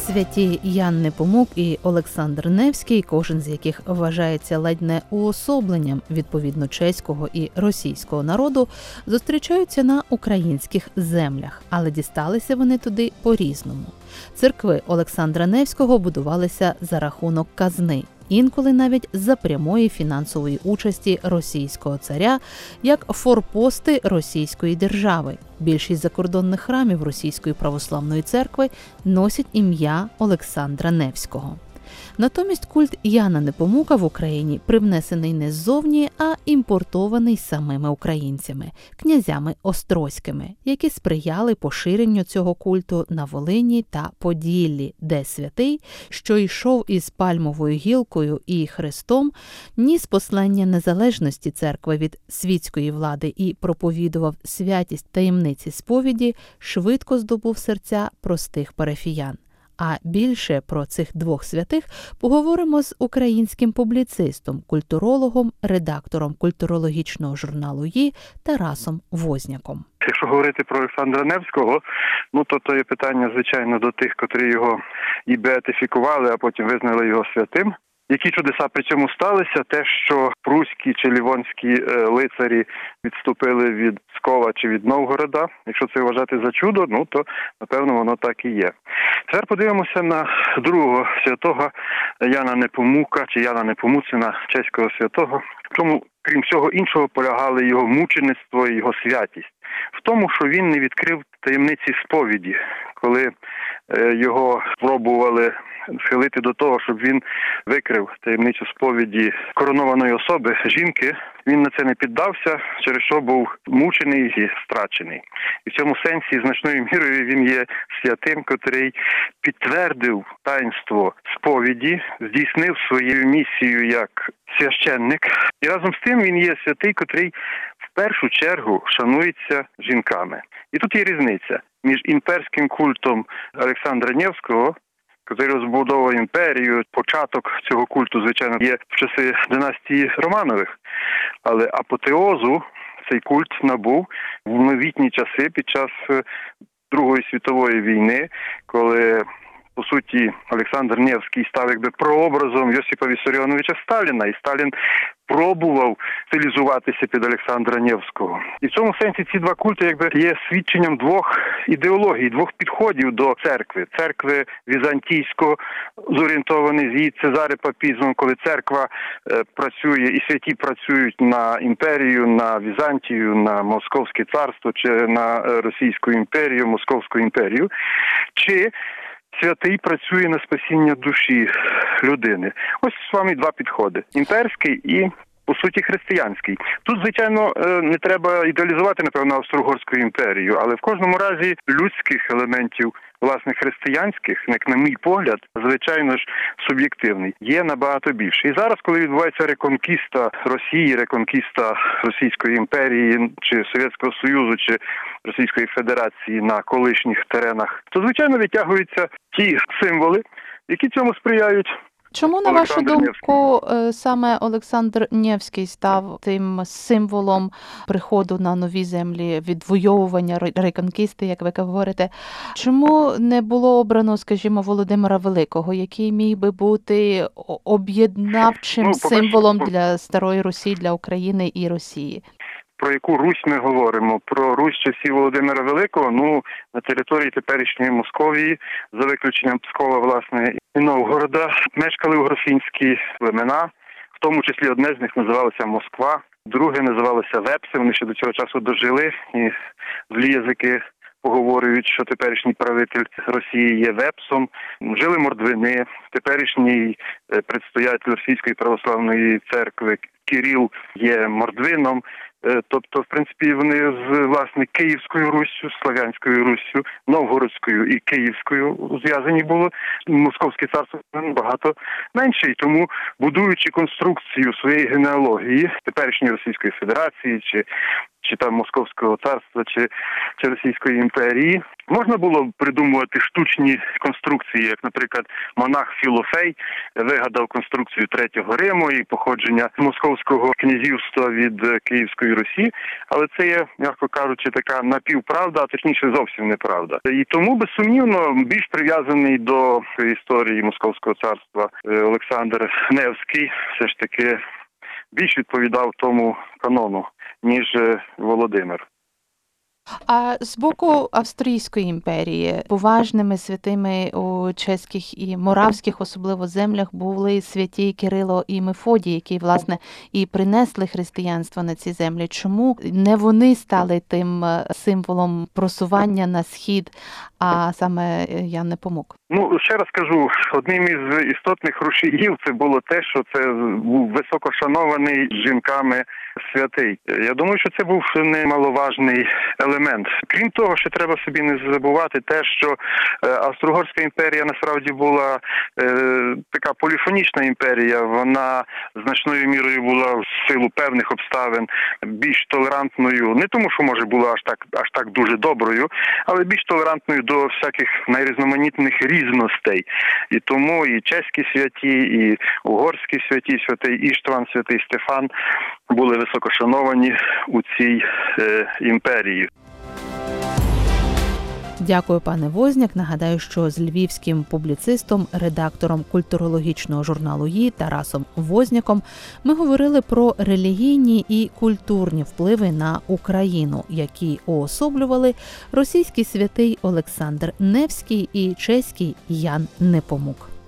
Святі Ян Непомук і Олександр Невський, кожен з яких вважається ледь не уособленням відповідно чеського і російського народу, зустрічаються на українських землях, але дісталися вони туди по-різному. Церкви Олександра Невського будувалися за рахунок казни, інколи навіть за прямої фінансової участі російського царя, як форпости російської держави. Більшість закордонних храмів Російської православної церкви носять ім'я Олександра Невського. Натомість культ Яна Непомука в Україні привнесений не ззовні, а імпортований самими українцями, князями острозькими, які сприяли поширенню цього культу на Волині та Поділлі, де святий, що йшов із пальмовою гілкою і хрестом, ніс послання незалежності церкви від світської влади і проповідував святість таємниці сповіді, швидко здобув серця простих парафіян. А більше про цих двох святих поговоримо з українським публіцистом, культурологом, редактором культурологічного журналу «Ї» Тарасом Возняком. Якщо говорити про Олександра Невського, то є питання, звичайно, до тих, котрі його і беатифікували, а потім визнали його святим. Які чудеса при цьому сталися? Те, що пруські чи лівонські лицарі відступили від Пскова чи від Новгорода. Якщо це вважати за чудо, то, напевно, воно так і є. Тепер подивимося на другого святого Яна Непомука, чи Яна Непомуцина, чеського святого. В чому, крім всього іншого, полягали його мучеництво і його святість. В тому, що він не відкрив таємниці сповіді, коли його пробували схилити до того, щоб він викрив таємницю сповіді коронованої особи, жінки, він на це не піддався, через що був мучений і страчений. І в цьому сенсі значною мірою він є святим, котрий підтвердив таїнство сповіді, здійснив свою місію як священник. І разом з тим він є святий, котрий в першу чергу шанується жінками. І тут є різниця між імперським культом Олександра Невського, який розбудовував імперію. Початок цього культу, звичайно, є в часи династії Романових. Але апотеозу цей культ набув в новітні часи під час Другої світової війни, коли, по суті, Олександр Невський став якби прообразом Йосипа Вісаріоновича Сталіна, і Сталін пробував стилізуватися під Олександра Невського. І в цьому сенсі ці два культи якби є свідченням двох ідеологій, двох підходів до церкви. Церкви візантійсько зорієнтовані з її цезарепапізмом, коли церква працює і святі працюють на імперію, на Візантію, на Московське царство чи на Російську імперію, Московську імперію, чи святий працює на спасіння душі людини. Ось з вами два підходи. Імперський і, по суті, християнський. Тут, звичайно, не треба ідеалізувати, напевно, Австро-Угорську імперію, але в кожному разі людських елементів, власне, християнських, як на мій погляд, звичайно ж, суб'єктивний, є набагато більше. І зараз, коли відбувається реконкіста Росії, реконкіста Російської імперії, чи Совєтського Союзу, чи Російської Федерації на колишніх теренах, то, звичайно, витягуються ті символи, які цьому сприяють. Чому, на вашу думку, саме Олександр Невський став тим символом приходу на нові землі, відвоювання, реконкісти, як ви говорите? Чому не було обрано, скажімо, Володимира Великого, який міг би бути об'єднавчим символом для Старої Русі, для України і Росії? Про яку Русь ми говоримо? Про Русь часів Володимира Великого, на території теперішньої Московії, за виключенням Пскова, власне, і Новгорода, мешкали угрофінські племена, в тому числі одне з них називалося Москва, друге називалося Вепси, вони ще до цього часу дожили, і злі язики поговорюють, що теперішній правитель Росії є Вепсом. Жили мордвини, теперішній предстоятель Російської православної церкви Кирил є мордвином. Тобто, в принципі, вони з, власне, Київською Руссю, Слов'янською Руссю, Новгородською і Київською зв'язані були. Московське царство набагато менше. І тому, будуючи конструкцію своєї генеалогії теперішньої Російської Федерації чи чи там Московського царства, чи Російської імперії. Можна було придумувати штучні конструкції, як, наприклад, монах Філофей вигадав конструкцію Третього Риму і походження Московського князівства від Київської Русі, але це є, м'яко кажучи, така напівправда, а точніше зовсім неправда. І тому, безсумнівно, більш прив'язаний до історії Московського царства Олександр Невський все ж таки більш відповідав тому канону, ніж Володимир. А з боку Австрійської імперії поважними святими у чеських і моравських, особливо землях, були святі Кирило і Мефодій, які, власне, і принесли християнство на ці землі. Чому не вони стали тим символом просування на схід, а саме Ян Непомук? Ще раз кажу, одним із істотних рушіїв це було те, що це був високошанований жінками святий. Я думаю, що це був немаловажний елемент. Крім того, ще треба собі не забувати те, що Австро-Угорська імперія насправді була така поліфонічна імперія. Вона значною мірою була в силу певних обставин більш толерантною, не тому, що, може, була аж так дуже доброю, але більш толерантною до всяких найрізноманітних різностей. І тому і чеські святі, і угорські святі, святий Іштван, святий Стефан були високошановані у цій імперії. Дякую, пане Возняк. Нагадаю, що з львівським публіцистом, редактором культурологічного журналу «Ї» Тарасом Возняком ми говорили про релігійні і культурні впливи на Україну, які уособлювали російський святий Олександр Невський і чеський Ян Непомук.